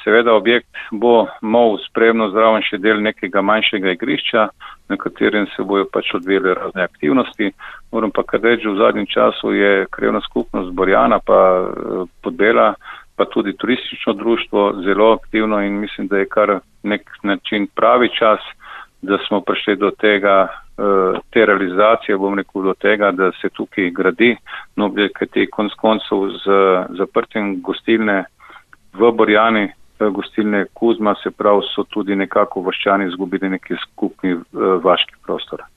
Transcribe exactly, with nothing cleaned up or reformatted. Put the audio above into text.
Seveda objekt bo imel spremno zraven še del nekega manjšega igrišča, na katerem se bojo pač odvijale razne aktivnosti. Moram pa kar reči, v zadnjem času je krajevna skupnost Borjana pa Podbela, pa tudi turistično društvo zelo aktivno in mislim, da je kar nek način pravi čas, da smo prišli do tega, te realizacije, bom rekel, do tega, da se tukaj gradi, no, kajti konec koncev z zaprtjem gostilne v Borjani, gostilne Kuzma, se pravi, so tudi nekako Vaščani izgubili neki skupni vaški prostor.